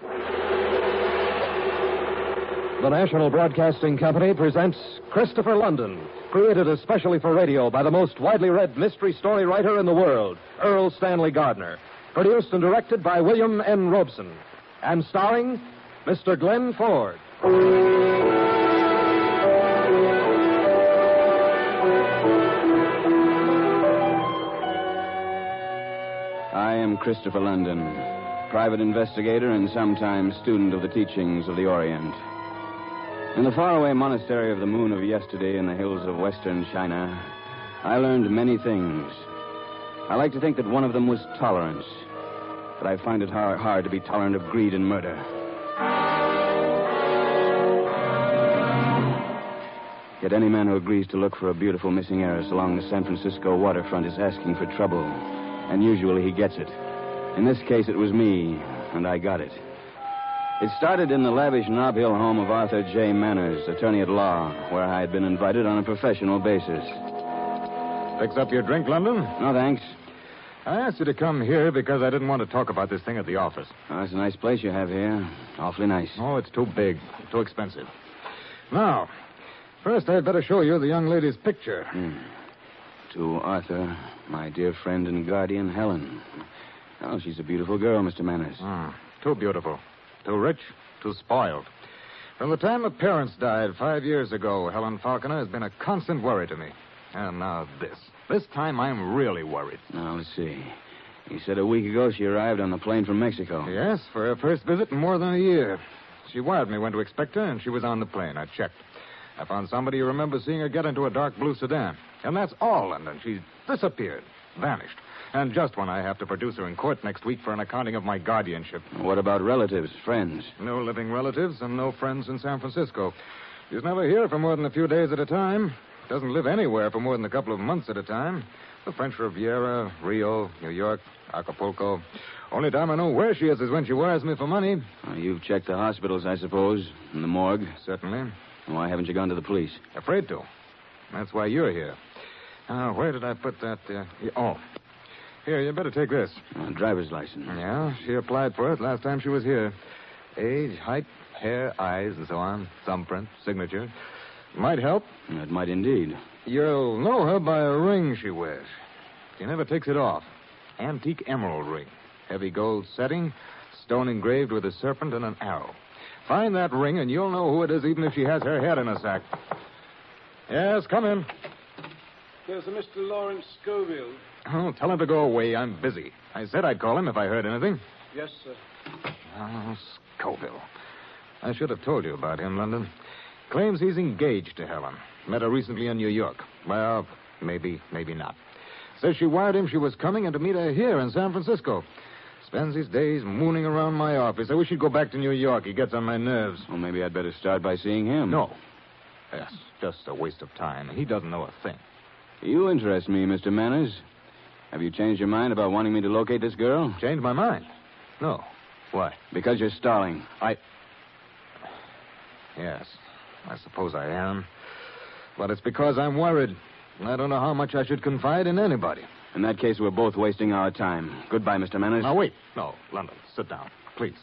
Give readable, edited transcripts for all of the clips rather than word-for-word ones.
The National Broadcasting Company presents Christopher London, created especially for radio by the most widely read mystery story writer in the world, Earl Stanley Gardner. Produced and directed by William N. Robeson. And starring Mr. Glenn Ford. I am Christopher London, private investigator and sometimes student of the teachings of the Orient. In the faraway monastery of the Moon of Yesterday in the hills of western China, I learned many things. I like to think that one of them was tolerance, but I find it hard to be tolerant of greed and murder. Yet any man who agrees to look for a beautiful missing heiress along the San Francisco waterfront is asking for trouble, and usually he gets it. In this case, it was me, and I got it. It started in the lavish Nob Hill home of Arthur J. Manners, attorney at law, where I had been invited on a professional basis. Fix up your drink, London? No, thanks. I asked you to come here because I didn't want to talk about this thing at the office. Oh, it's a nice place you have here. Awfully nice. Oh, it's too big, too expensive. Now, first I'd better show you the young lady's picture. To Arthur, my dear friend and guardian, Helen. Oh, she's a beautiful girl, Mr. Manners. Too beautiful. Too rich. Too spoiled. From the time her parents died 5 years ago, Helen Falconer has been a constant worry to me. And now this. This time I'm really worried. Now, let's see. You said a week ago she arrived on the plane from Mexico. Yes, for her first visit in more than a year. She wired me when to expect her, and she was on the plane. I checked. I found somebody who remembers seeing her get into a dark blue sedan. And that's all, London. She disappeared. Vanished. And just when I have to produce her in court next week for an accounting of my guardianship. What about relatives, friends? No living relatives and no friends in San Francisco. She's never here for more than a few days at a time. Doesn't live anywhere for more than a couple of months at a time. The French Riviera, Rio, New York, Acapulco. Only time I know where she is when she wires me for money. Well, you've checked the hospitals, I suppose, and the morgue. Certainly. Why haven't you gone to the police? Afraid to. That's why you're here. Where did I put that? Here, you better take this. Driver's license. Yeah, she applied for it last time she was here. Age, height, hair, eyes, and so on. Thumbprint, signature. Might help. It might indeed. You'll know her by a ring she wears. She never takes it off. Antique emerald ring. Heavy gold setting, stone engraved with a serpent and an arrow. Find that ring and you'll know who it is even if she has her head in a sack. Yes, come in. There's a Mr. Lawrence Scoville. Oh, tell him to go away. I'm busy. I said I'd call him if I heard anything. Yes, sir. Oh, Scoville. I should have told you about him, London. Claims he's engaged to Helen. Met her recently in New York. Well, maybe not. Says she wired him she was coming and to meet her here in San Francisco. Spends his days mooning around my office. I wish he'd go back to New York. He gets on my nerves. Well, maybe I'd better start by seeing him. No. Yes, just a waste of time. He doesn't know a thing. You interest me, Mr. Manners. Have you changed your mind about wanting me to locate this girl? Changed my mind? No. Why? Because you're stalling. Yes, I suppose I am. But it's because I'm worried. I don't know how much I should confide in anybody. In that case, we're both wasting our time. Goodbye, Mr. Manners. Now, wait. No, London, sit down, please.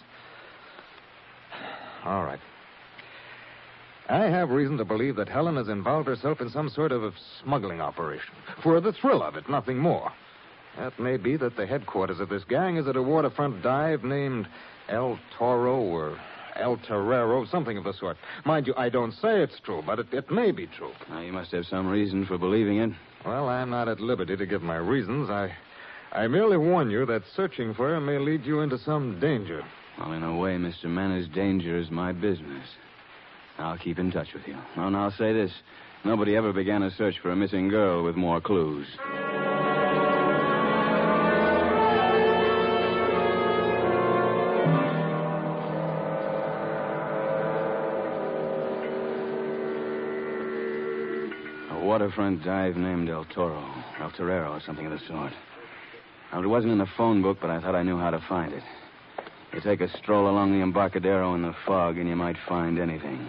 All right. I have reason to believe that Helen has involved herself in some sort of smuggling operation. For the thrill of it, nothing more. It may be that the headquarters of this gang is at a waterfront dive named El Toro or El Torero, something of the sort. Mind you, I don't say it's true, but it may be true. Now, you must have some reason for believing it. Well, I'm not at liberty to give my reasons. I merely warn you that searching for her may lead you into some danger. Well, in a way, Mr. Manners, danger is my business. I'll keep in touch with you. Oh, and I'll say this. Nobody ever began a search for a missing girl with more clues. A waterfront dive named El Torero, or something of the sort. Well, it wasn't in the phone book, but I thought I knew how to find it. You take a stroll along the Embarcadero in the fog, and you might find anything.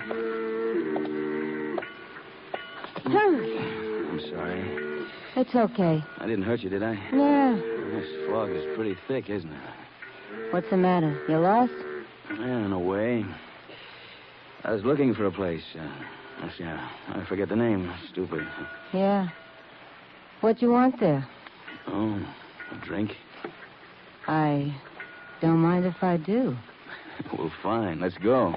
I'm sorry. It's okay. I didn't hurt you, did I? Yeah. This fog is pretty thick, isn't it? What's the matter? You lost? Yeah, in a way. I was looking for a place. I forget the name. Stupid. Yeah. What you want there? Oh, a drink? I don't mind if I do. Well, fine. Let's go.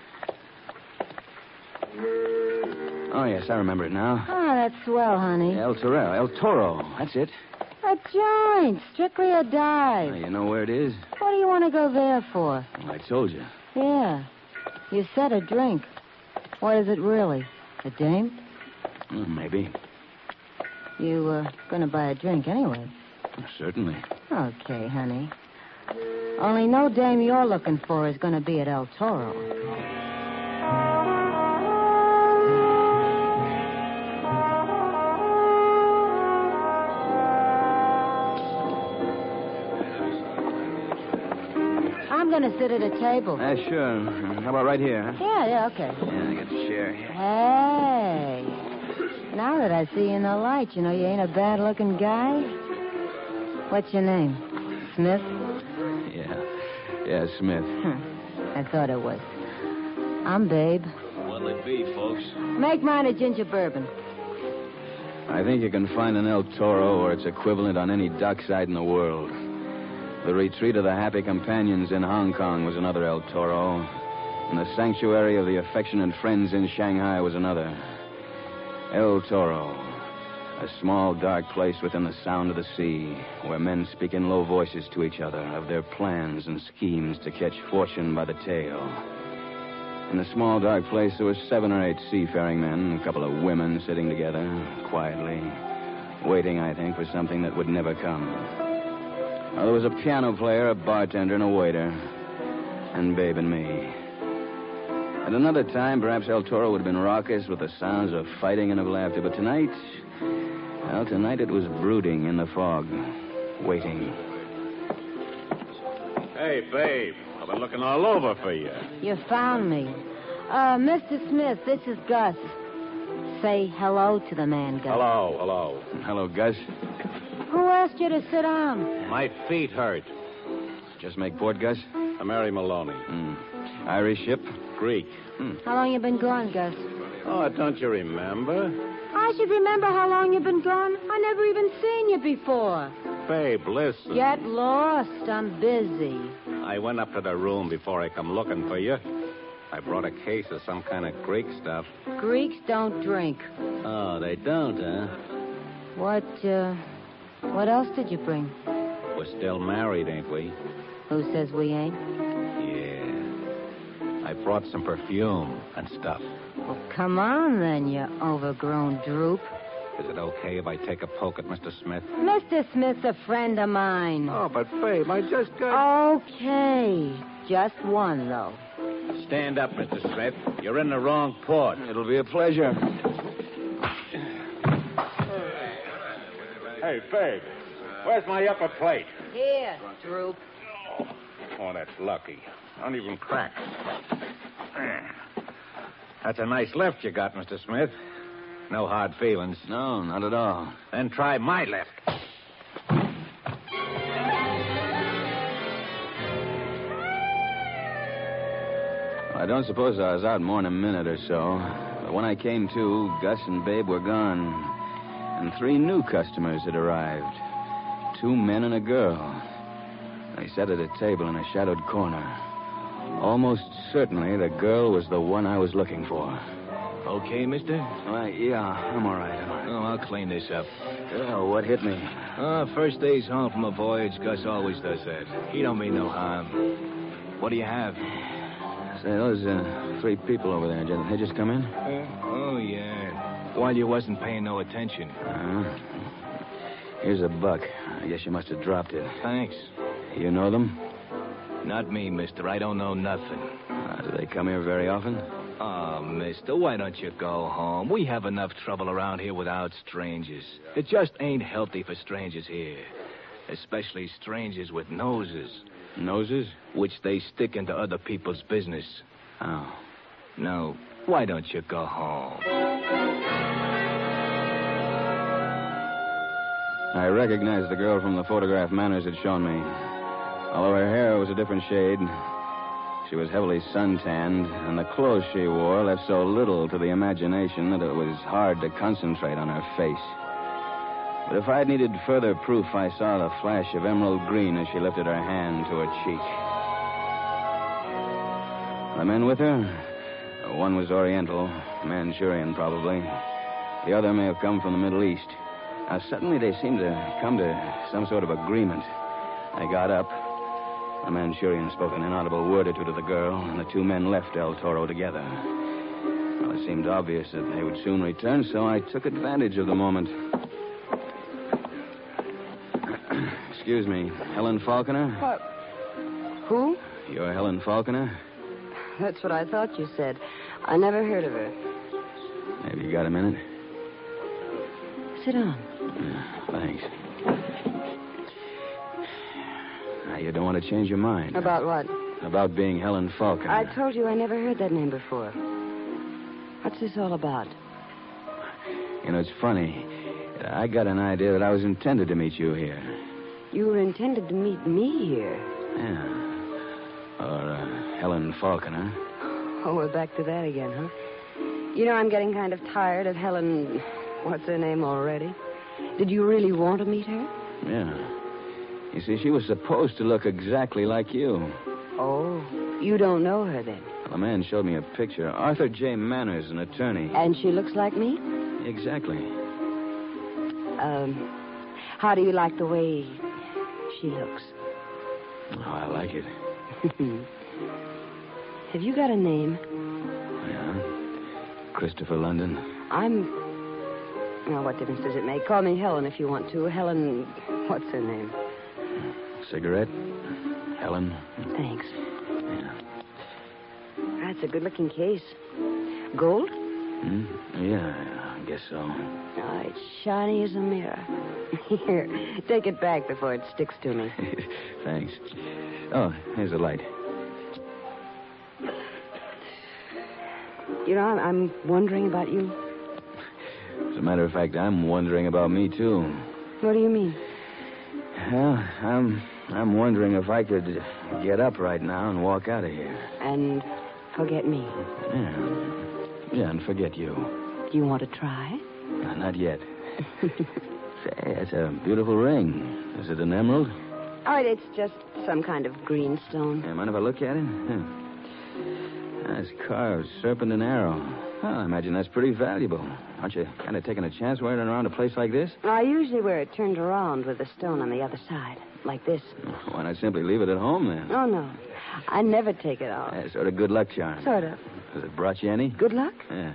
Oh, yes, I remember it now. Oh, that's swell, honey. El Toro. That's it. A joint. Strictly a dive. Oh, you know where it is? What do you want to go there for? Well, I told you. Yeah. You said a drink. What is it really? A dame? Well, maybe. You were going to buy a drink anyway. Certainly. Okay, honey. Only no dame you're looking for is going to be at El Toro. I'm going to sit at a table. Sure. How about right here? Huh? Yeah, okay. Yeah, I got the chair here. Hey. Now that I see you in the light, you know you ain't a bad-looking guy. What's your name? Smith? Yeah, Smith. I thought it was. I'm Babe. What'll it be, folks? Make mine a ginger bourbon. I think you can find an El Toro or its equivalent on any dockside in the world. The retreat of the Happy Companions in Hong Kong was another El Toro, and the sanctuary of the affectionate friends in Shanghai was another. El Toro, a small, dark place within the sound of the sea, where men speak in low voices to each other of their plans and schemes to catch fortune by the tail. In the small, dark place, there were 7 or 8 seafaring men, a couple of women sitting together, quietly, waiting, I think, for something that would never come. There was a piano player, a bartender, and a waiter, and Babe and me. At another time, perhaps El Toro would have been raucous with the sounds of fighting and of laughter, but tonight it was brooding in the fog, waiting. Hey, Babe, I've been looking all over for you. You found me. Mr. Smith, this is Gus. Say hello to the man, Gus. Hello. Hello, Gus. Who asked you to sit down? My feet hurt. Just make port, Gus? Mary Maloney. Irish ship? Greek. How long you been gone, Gus? Oh, don't you remember? I should remember how long you've been gone. I never even seen you before. Babe, listen. Get lost. I'm busy. I went up to the room before I come looking for you. I brought a case of some kind of Greek stuff. Greeks don't drink. Oh, they don't, huh? What else did you bring? We're still married, ain't we? Who says we ain't? Yeah. I brought some perfume and stuff. Well, come on, then, you overgrown droop. Is it okay if I take a poke at Mr. Smith? Mr. Smith's a friend of mine. Oh, but, Babe, I just got... Okay. Just one, though. Stand up, Mr. Smith. You're in the wrong port. It'll be a pleasure. Hey, Babe, where's my upper plate? Here, droop. Oh, that's lucky. Don't even crack. That's a nice left you got, Mr. Smith. No hard feelings. No, not at all. Then try my left. I don't suppose I was out more than a minute or so. But when I came to, Gus and Babe were gone. And 3 new customers had arrived. 2 men and a girl. They sat at a table in a shadowed corner. Almost certainly the girl was the one I was looking for. Okay, mister? Yeah, I'm all right. Oh, I'll clean this up. Oh, what hit me? First day's home from a voyage. Gus always does that. He don't mean no harm. What do you have? Say, those 3 people over there, they just come in? Oh, yeah. While you wasn't paying no attention. Here's a buck. I guess you must have dropped it. Thanks. You know them? Not me, mister. I don't know nothing. Do they come here very often? Oh, mister, why don't you go home? We have enough trouble around here without strangers. It just ain't healthy for strangers here. Especially strangers with noses. Noses? Which they stick into other people's business. Oh. Now, why don't you go home? I recognized the girl from the photograph Manners had shown me. Although her hair was a different shade, She was heavily suntanned, and the clothes she wore left so little to the imagination that it was hard to concentrate on her face. But if I'd needed further proof, I saw the flash of emerald green as she lifted her hand to her cheek. The men with her? One was Oriental, Manchurian probably. The other may have come from the Middle East. Now, suddenly they seemed to come to some sort of agreement. I got up. The Manchurian spoke an inaudible word or two to the girl, and the two men left El Toro together. Well, it seemed obvious that they would soon return, so I took advantage of the moment. Excuse me, Helen Falconer? What? Who? You're Helen Falconer? That's what I thought you said. I never heard of her. Maybe you got a minute? Sit down. Thanks. Now, you don't want to change your mind. About what? About being Helen Falconer. I told you I never heard that name before. What's this all about? You know, it's funny. I got an idea that I was intended to meet you here. You were intended to meet me here. Yeah. Or Helen Falconer. Oh, we're back to that again, huh? You know, I'm getting kind of tired of Helen... What's her name already? Did you really want to meet her? Yeah. You see, she was supposed to look exactly like you. Oh, you don't know her then? Well, a man showed me a picture. Arthur J. Manners, an attorney. And she looks like me? Exactly. How do you like the way she looks? Oh, I like it. Have you got a name? Yeah. Christopher London. Well, what difference does it make? Call me Helen if you want to. Helen... What's her name? Cigarette? Helen? Thanks. Yeah. That's a good-looking case. Gold? Yeah, I guess so. Oh, it's shiny as a mirror. Here, take it back before it sticks to me. Thanks. Oh, here's a light. You know, I'm wondering about you. As a matter of fact, I'm wondering about me, too. What do you mean? Well, I'm wondering if I could get up right now and walk out of here. And forget me. Yeah, and forget you. Do you want to try? Not yet. Say, that's a beautiful ring. Is it an emerald? Oh, it's just some kind of green stone. Mind if I look at it? That's carved serpent and arrow. Well, I imagine that's pretty valuable. Aren't you kind of taking a chance wearing it around a place like this? I usually wear it turned around with the stone on the other side, like this. Why not simply leave it at home, then? Oh, no. I never take it off. Yeah, sort of good luck charm. Sort of. Has it brought you any? Good luck? Yeah.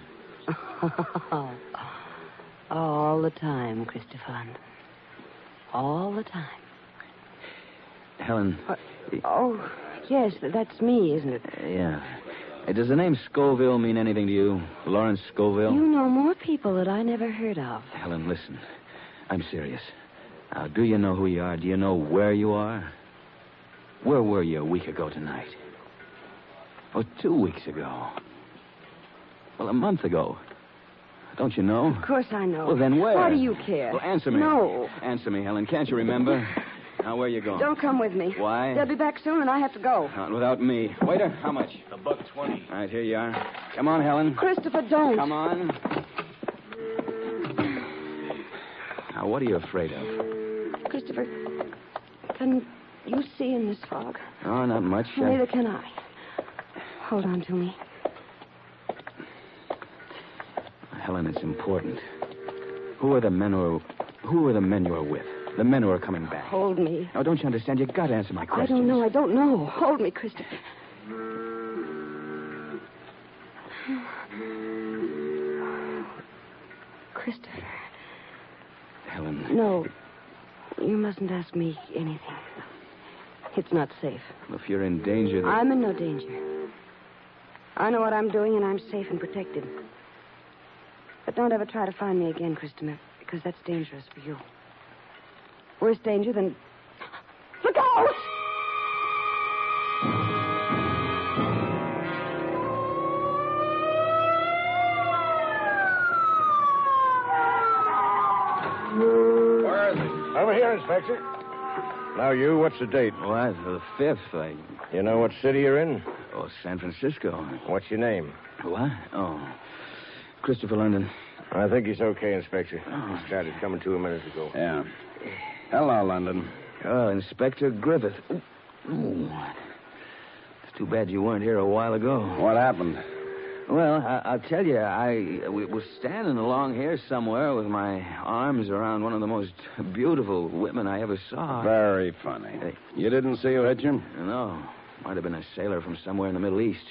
All the time, Christopher London. All the time. Helen. Oh, yes, that's me, isn't it? Yeah. Hey, does the name Scoville mean anything to you? Lawrence Scoville? You know more people that I never heard of. Helen, listen. I'm serious. Now, do you know who you are? Do you know where you are? Where were you a week ago tonight? Oh, 2 weeks ago. Well, a month ago. Don't you know? Of course I know. Well, then where? Why do you care? Well, answer me. No. Answer me, Helen. Can't you remember? Now, where are you going? Don't come with me. Why? They'll be back soon, and I have to go. Not without me. Waiter, how much? $1.20. All right, here you are. Come on, Helen. Christopher, don't. Come on. Now, what are you afraid of? Christopher, can you see in this fog? Oh, not much. Neither can I. Hold on to me. Helen, it's important. Who are the men you are with? The men who are coming back. Hold me. Now, don't you understand? You've got to answer my questions. I don't know. Hold me, Christopher. Christopher. Helen. No. You mustn't ask me anything. It's not safe. If you're in danger... I'm in no danger. I know what I'm doing, and I'm safe and protected. But don't ever try to find me again, Christopher, because that's dangerous for you. Worse danger than... Look out! Where is he? Over here, Inspector. Now, you, what's the date? What? The 5th, You know what city you're in? Oh, San Francisco. What's your name? What? Oh, Christopher London. I think he's okay, Inspector. He started coming to a minute ago. Yeah. Hello, London. Oh, Inspector Griffith. Ooh. It's too bad you weren't here a while ago. What happened? Well, I'll tell you, I was standing along here somewhere with my arms around one of the most beautiful women I ever saw. Very funny. Hey. You didn't see who hit you? No. Might have been a sailor from somewhere in the Middle East.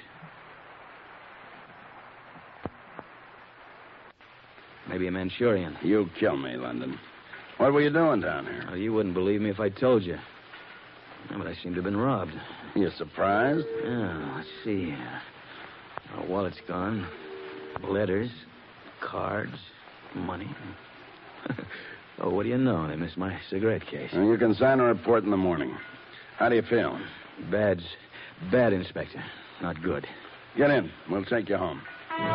Maybe a Manchurian. You kill me, London. What were you doing down here? Oh, you wouldn't believe me if I told you. Yeah, but I seem to have been robbed. You surprised? Yeah, let's see. My wallet's gone. Letters, cards, money. Oh, what do you know? They missed my cigarette case. Well, you can sign a report in the morning. How do you feel? Bad, Inspector. Not good. Get in. We'll take you home.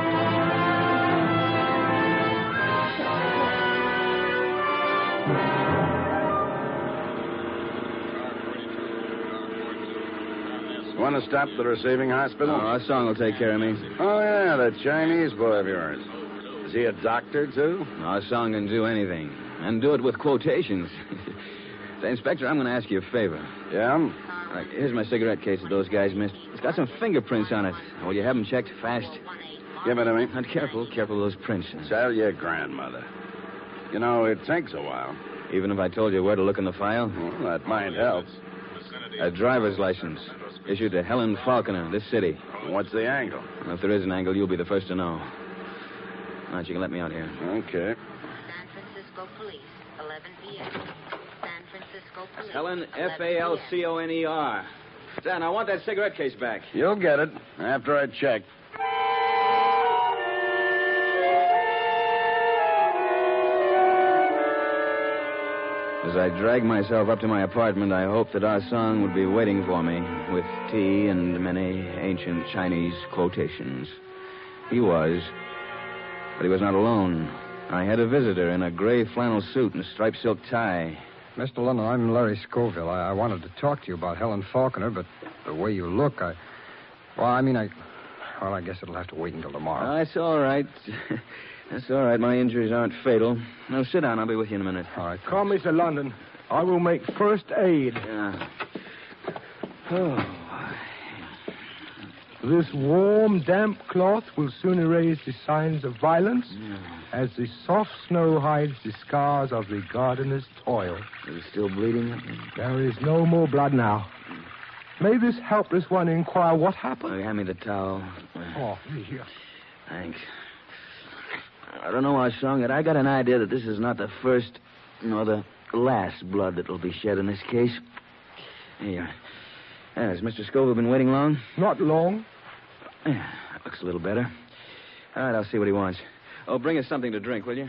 Want to stop at the receiving hospital? Oh, our song will take care of me. Oh, yeah, that Chinese boy of yours. Is he a doctor, too? Our song can do anything. And do it with quotations. Say, Inspector, I'm going to ask you a favor. Yeah? Right, here's my cigarette case that those guys missed. It's got some fingerprints on it. Will you have them checked fast? Give it to me. Not careful of those prints. Tell your grandmother. You know, it takes a while. Even if I told you where to look in the file? Well, that might help. A driver's license. Issued to Helen Falconer, this city. What's the angle? Well, if there is an angle, you'll be the first to know. All right, you can let me out here. Okay. San Francisco Police, 11 p.m. San Francisco Police. Helen, Falconer. Dan, I want that cigarette case back. You'll get it after I check. As I dragged myself up to my apartment, I hoped that our song would be waiting for me with tea and many ancient Chinese quotations. He was, but he was not alone. I had a visitor in a gray flannel suit and striped silk tie. Mr. London, I'm Larry Scoville. I wanted to talk to you about Helen Falconer, but the way you look, I guess it'll have to wait until tomorrow. That's all right. That's all right. My injuries aren't fatal. Now, sit down. I'll be with you in a minute. All right. Come, Mr. London. I will make first aid. Yeah. Oh. This warm, damp cloth will soon erase the signs of violence, as the soft snow hides the scars of the gardener's toil. Is he still bleeding? There is no more blood now. May this helpless one inquire what happened? Oh, hand me the towel. Oh, here. Thanks. I don't know our song, but I got an idea that this is not the first nor the last blood that will be shed in this case. Here. Has Mr. Scoville been waiting long? Not long. Yeah, that looks a little better. All right, I'll see what he wants. Oh, bring us something to drink, will you?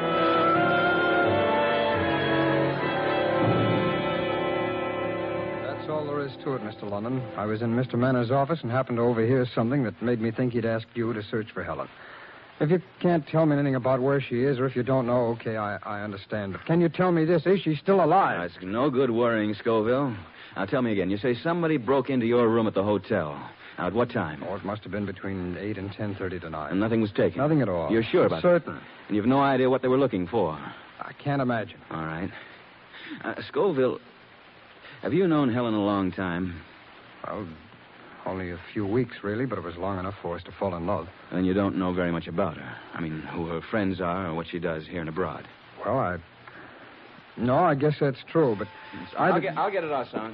That's all there is to it, Mr. London. I was in Mr. Manor's office and happened to overhear something that made me think he'd asked you to search for Helen. If you can't tell me anything about where she is, or if you don't know, okay, I understand. But can you tell me this? Is she still alive? That's no good worrying, Scoville. Now, tell me again. You say somebody broke into your room at the hotel. Now, at what time? Oh, it must have been between 8 and 10:30 tonight. And nothing was taken? Nothing at all. You're sure about that? Certain. And you've no idea what they were looking for? I can't imagine. All right. Scoville, have you known Helen a long time? Well, only a few weeks, really, but it was long enough for us to fall in love. And you don't know very much about her. I mean, who her friends are or what she does here and abroad. Well, No, I guess that's true, but... I'll get it, Arson.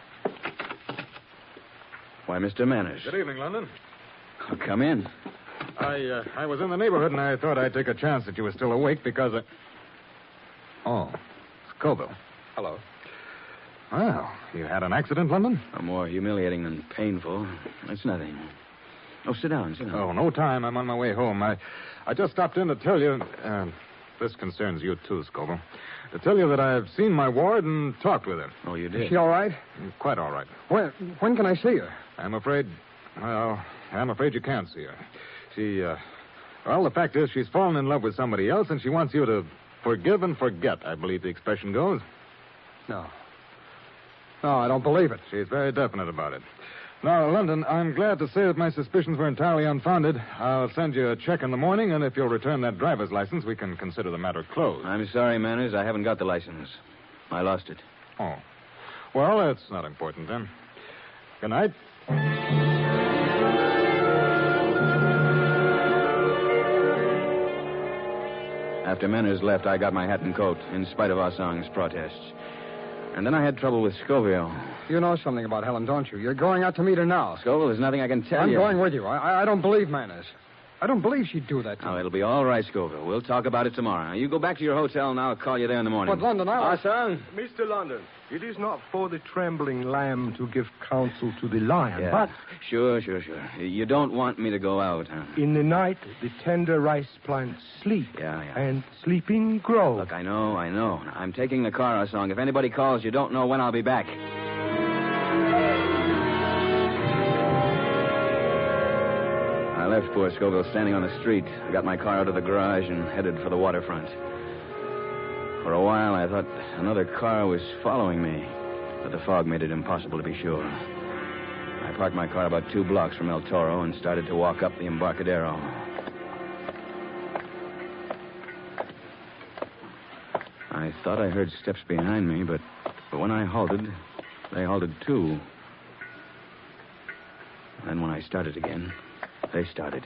Why, Mr. Manners. Good evening, London. Oh, come in. I was in the neighborhood, and I thought I'd take a chance that you were still awake because Oh, Scoville. Hello. Well, you had an accident, London? More humiliating than painful. It's nothing. Oh, sit down. Oh, no time. I'm on my way home. I just stopped in to tell you... this concerns you, too, Scoville. To tell you that I've seen my ward and talked with her. Oh, you did? Is she all right? Quite all right. When can I see her? I'm afraid you can't see her. Well, the fact is she's fallen in love with somebody else, and she wants you to forgive and forget, I believe the expression goes. No, I don't believe it. She's very definite about it. Now, London, I'm glad to say that my suspicions were entirely unfounded. I'll send you a check in the morning, and if you'll return that driver's license, we can consider the matter closed. I'm sorry, Manners. I haven't got the license. I lost it. Oh. Well, that's not important, then. Good night. After Manners left, I got my hat and coat, in spite of Arsong's protests. And then I had trouble with Scoville. You know something about Helen, don't you? You're going out to meet her now. Scoville, there's nothing I can tell you. I'm going with you. I don't believe Manners. I don't believe she'd do that to Oh, me. it'll be all right, Scoville. We'll talk about it tomorrow. Now, you go back to your hotel, and I'll call you there in the morning. But, London, I... Arsong? Mr. London, it is not for the trembling lamb to give counsel to the lion, but Sure. You don't want me to go out, huh? in the night the tender rice plants sleep, Yeah. and sleeping grow. Look, I know. I'm taking the car, Arsong. If anybody calls, you don't know when I'll be back. I left poor Scoville standing on the street. I got my car out of the garage and headed for the waterfront. For a while, I thought another car was following me, but the fog made it impossible to be sure. I parked my car about 2 blocks from El Toro and started to walk up the Embarcadero. I thought I heard steps behind me, but when I halted, they halted too. Then when I started again, they started.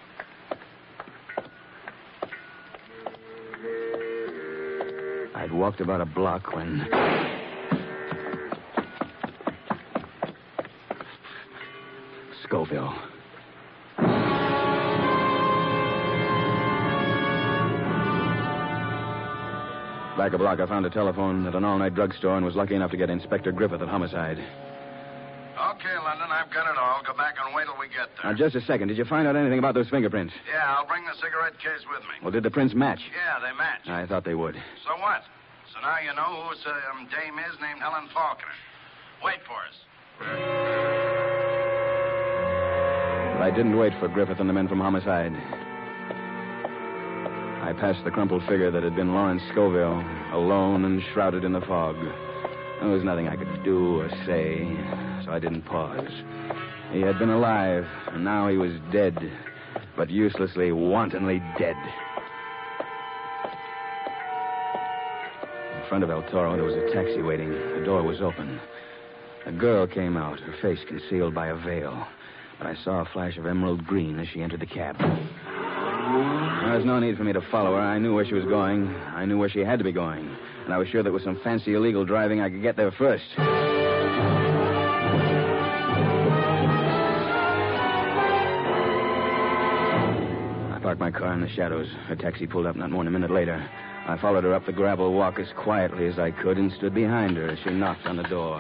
I'd walked about a block when... Scoville. Back a block, I found a telephone at an all-night drugstore and was lucky enough to get Inspector Griffith at Homicide. Okay, London, I've got it all. Go back and wait till we get there. Now, just a second. Did you find out anything about those fingerprints? Yeah, I'll bring the cigarette case with me. Well, did the prints match? Yeah, they match. I thought they would. So what? So now you know who dame is named Helen Faulkner. Wait for us. But I didn't wait for Griffith and the men from Homicide. I passed the crumpled figure that had been Lawrence Scoville, alone and shrouded in the fog. There was nothing I could do or say, so I didn't pause. He had been alive, and now he was dead, but uselessly, wantonly dead. In front of El Toro, there was a taxi waiting. The door was open. A girl came out, her face concealed by a veil. But I saw a flash of emerald green as she entered the cab. There was no need for me to follow her. I knew where she was going. I knew where she had to be going. And I was sure that with some fancy illegal driving, I could get there first. I parked my car in the shadows. Her taxi pulled up not more than a minute later. I followed her up the gravel walk as quietly as I could and stood behind her as she knocked on the door.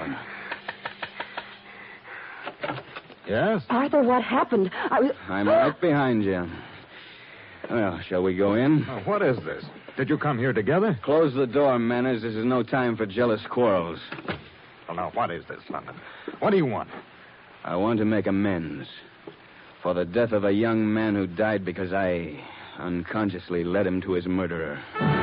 Yes? Arthur, what happened? I'm right behind you. Well, shall we go in? Now, what is this? Did you come here together? Close the door, Manners. This is no time for jealous quarrels. Well, now, what is this, London? What do you want? I want to make amends for the death of a young man who died because I unconsciously led him to his murderer.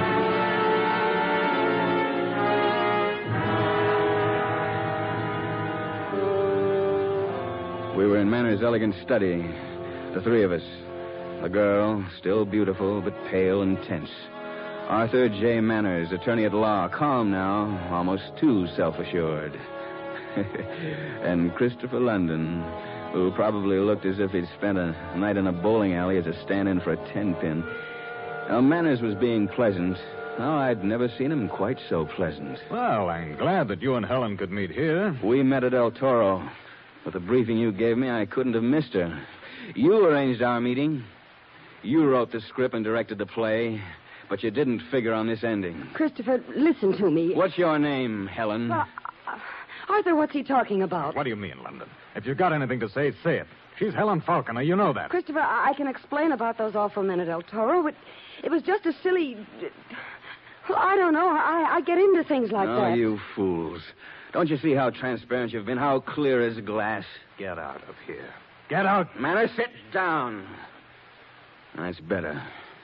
We were in Manners' elegant study, the three of us. The girl, still beautiful, but pale and tense. Arthur J. Manners, attorney at law, calm now, almost too self-assured. And Christopher London, who probably looked as if he'd spent a night in a bowling alley as a stand-in for a 10-pin. Now, Manners was being pleasant. Oh, I'd never seen him quite so pleasant. Well, I'm glad that you and Helen could meet here. We met at El Toro. With the briefing you gave me, I couldn't have missed her. You arranged our meeting. You wrote the script and directed the play, but you didn't figure on this ending. Christopher, listen to me. What's your name, Helen? Arthur, what's he talking about? What do you mean, London? If you've got anything to say, say it. She's Helen Faulkner. You know that. Christopher, I can explain about those awful men at El Toro, but it was just a silly... Well, I don't know. I get into things like that. Oh, you fools. Don't you see how transparent you've been? How clear as glass? Get out of here. Get out. Manners, sit down. That's better.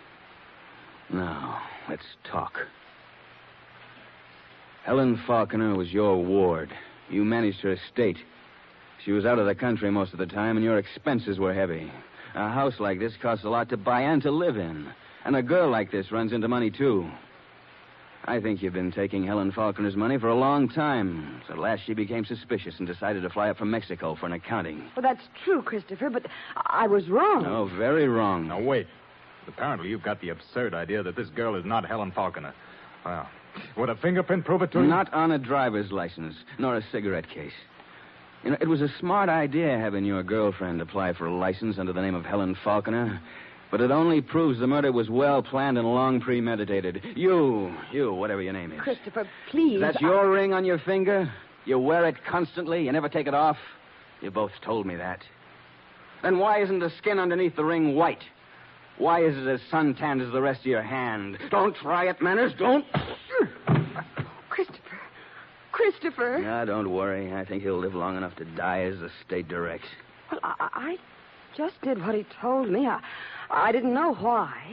Now, let's talk. Helen Faulkner was your ward. You managed her estate. She was out of the country most of the time, and your expenses were heavy. A house like this costs a lot to buy and to live in. And a girl like this runs into money, too. I think you've been taking Helen Faulkner's money for a long time. So at last she became suspicious and decided to fly up from Mexico for an accounting. Well, that's true, Christopher, but I was wrong. Oh, very wrong. Now, wait. Apparently you've got the absurd idea that this girl is not Helen Faulkner. Well, would a fingerprint prove it to you? Not on a driver's license, nor a cigarette case. You know, it was a smart idea having your girlfriend apply for a license under the name of Helen Faulkner, but it only proves the murder was well planned and long premeditated. You, whatever your name is. Christopher, please. That's your ring on your finger? You wear it constantly? You never take it off? You both told me that. Then why isn't the skin underneath the ring white? Why is it as suntanned as the rest of your hand? Don't try it, Manners. Don't. Christopher. Now, don't worry. I think he'll live long enough to die as the state directs. Well, I just did what he told me. I didn't know why.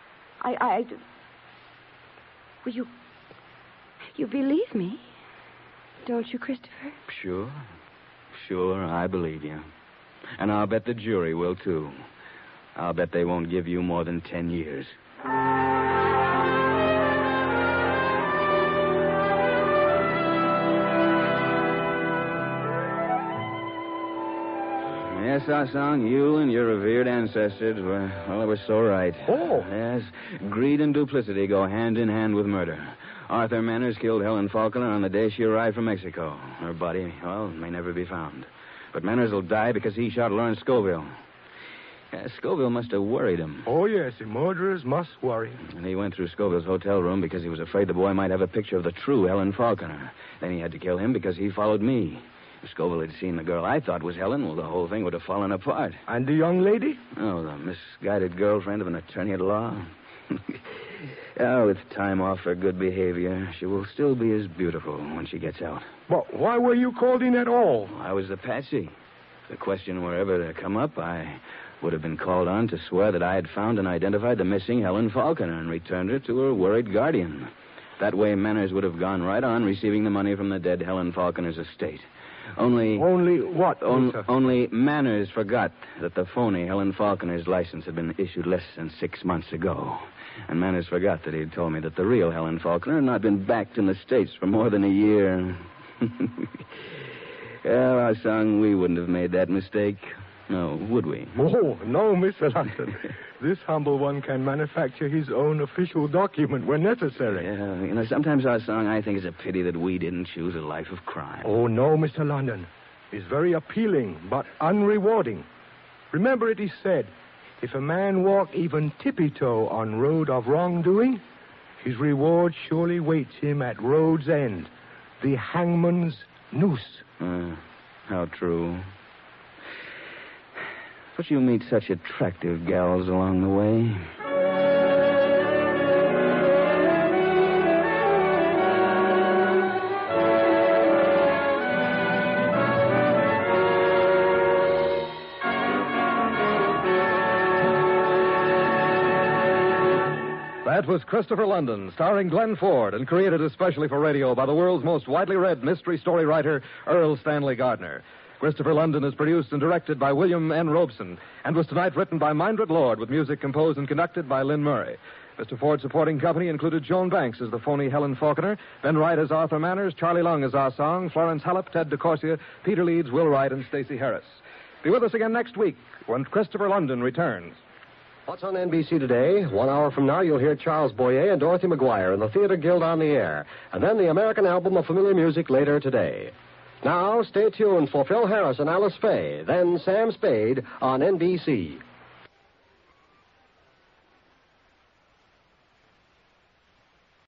Well, you believe me, don't you, Christopher? Sure, I believe you. And I'll bet the jury will, too. I'll bet they won't give you more than 10 years. Yes, Ah Song, you and your revered ancestors were so right. Oh. Yes, greed and duplicity go hand in hand with murder. Arthur Manners killed Helen Faulkner on the day she arrived from Mexico. Her body, may never be found. But Manners will die because he shot Lawrence Scoville. Scoville must have worried him. Oh, yes, the murderers must worry. And he went through Scoville's hotel room because he was afraid the boy might have a picture of the true Helen Faulkner. Then he had to kill him because he followed me. If Scoville had seen the girl I thought was Helen, well, the whole thing would have fallen apart. And the young lady? Oh, the misguided girlfriend of an attorney at law. With time off for good behavior, she will still be as beautiful when she gets out. But why were you called in at all? I was the patsy. If the question were ever to come up, I would have been called on to swear that I had found and identified the missing Helen Faulkner and returned her to her worried guardian. That way, Manners would have gone right on receiving the money from the dead Helen Faulkner's estate. Only what? Only Manners forgot that the phony Helen Faulkner's license had been issued less than 6 months ago. And Manners forgot that he'd told me that the real Helen Faulkner had not been backed in the States for more than a year. Well, Ah Song, we wouldn't have made that mistake. No, would we? Oh, no, Mr. London. This humble one can manufacture his own official document when necessary. Yeah, sometimes, Ah Song, I think it's a pity that we didn't choose a life of crime. Oh, no, Mr. London. It's very appealing, but unrewarding. Remember it is said, if a man walk even tippy-toe on road of wrongdoing, his reward surely waits him at road's end, the hangman's noose. How true. But you meet such attractive gals along the way. That was Christopher London, starring Glenn Ford, and created especially for radio by the world's most widely read mystery story writer, Earl Stanley Gardner. Christopher London is produced and directed by William N. Robeson, and was tonight written by Mindred Lord, with music composed and conducted by Lynn Murray. Mr. Ford's supporting company included Joan Banks as the phony Helen Faulkner, Ben Wright as Arthur Manners, Charlie Long as Ah Song, Florence Hallop, Ted DeCorsia, Peter Leeds, Will Wright, and Stacey Harris. Be with us again next week when Christopher London returns. What's on NBC today? 1 hour from now, you'll hear Charles Boyer and Dorothy McGuire in the Theater Guild on the Air. And then the American album of familiar music later today. Now, stay tuned for Phil Harris and Alice Faye, then Sam Spade on NBC.